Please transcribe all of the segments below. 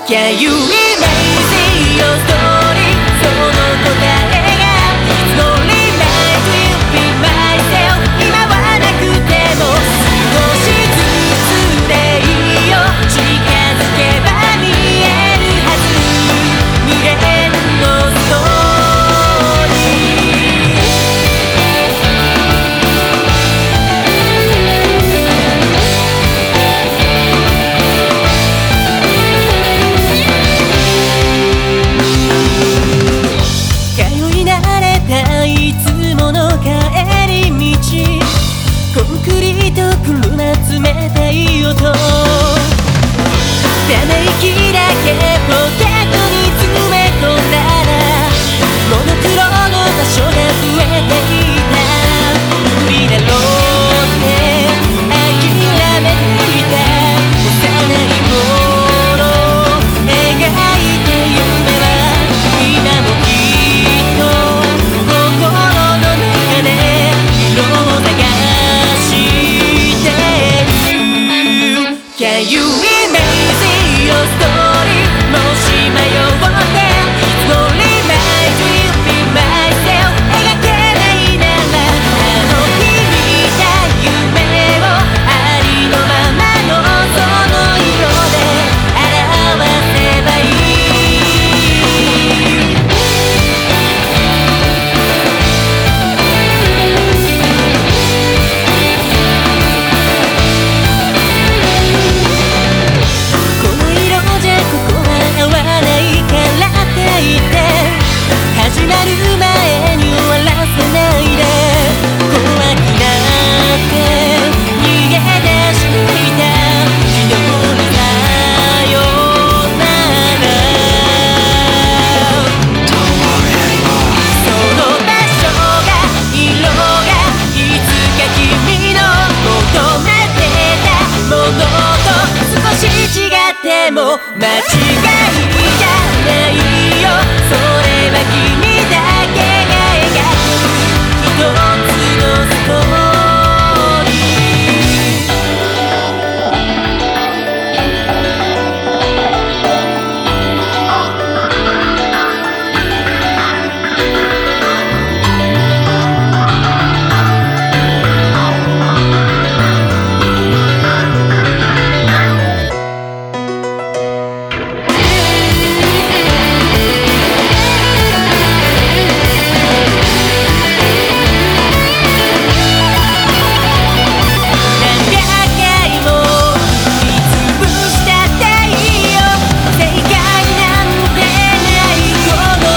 Can you imagine your story? その答えがいつの Remind will be myself 今はなくても少しずつでいいよ近づけば見えるはず無限のストーリー通い慣れたいつもの帰り道コンクリート車冷たい音ため息だけポケットに詰め込んだらモノクロの場所が増えていた無理だろうって諦めていた幼い頃描いた夢は今もきっと心の中で色を探してる Can you imagine your story? もし迷っていつの Remind will be myself 描けないならあの日見た夢をありのままのその色で表せばいいこの色じゃここは合わないからって言って始まる前に終わらせないで怖くなって逃げ出していた昨日のさよならその場所が色がいつか君の求めてたものと少し違っても間違いじゃないよそれは君だけが描く一つのストーリ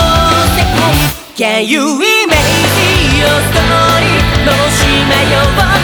Can you imagine your story? もし迷う